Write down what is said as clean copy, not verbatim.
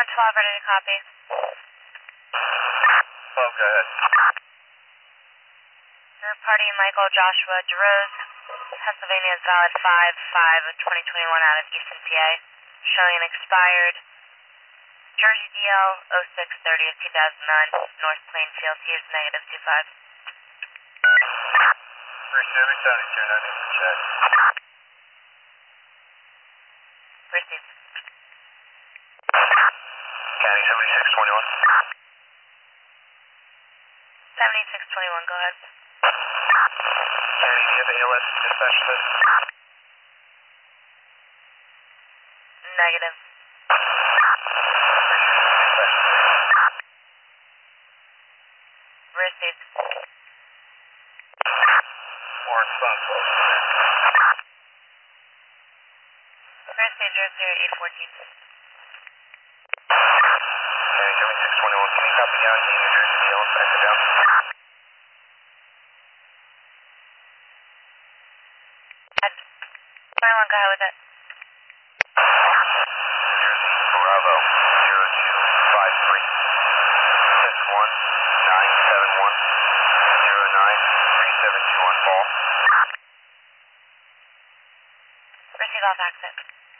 112, ready to copy. 12, go ahead. Third party Michael Joshua DeRose, Pennsylvania is valid 5/5/2021 out of Easton, PA. Showing an expired Jersey DL 06/30/2009, North Plainfield. Here's -25. Receiving 72, no need to check. Received. County 7621. 7621, go ahead. County, do you have ALS dispatch list? Negative. Dispatch list. Received. Warrant phone close. Received 00814. County 7621, can you copy down the New Jersey DL and back it down? At 21, go ahead with it. New Jersey Bravo 0253 61971 093721 Ball. Receive off accent.